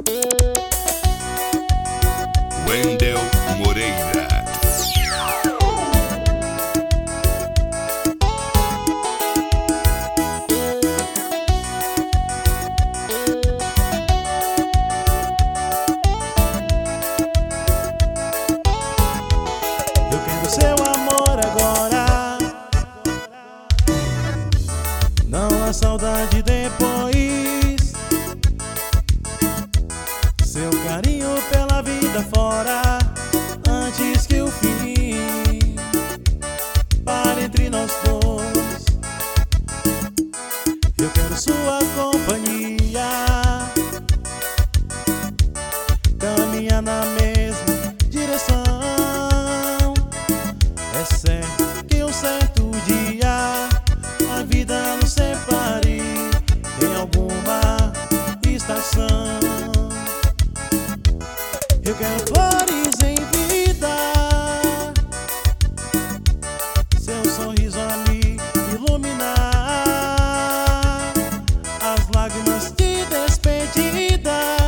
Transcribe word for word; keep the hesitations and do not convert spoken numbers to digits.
Wendel Moreira. Eu quero seu amor agora, não há saudade depois. Seu carinho pela vida fora, antes que o fim pare entre nós dois. Eu quero sua companhia, caminhar na mesma direção. É certo que um certo dia a vida nos separe em alguma estação. Eu quero flores em vida, seu sorriso a me iluminar, as lágrimas de despedida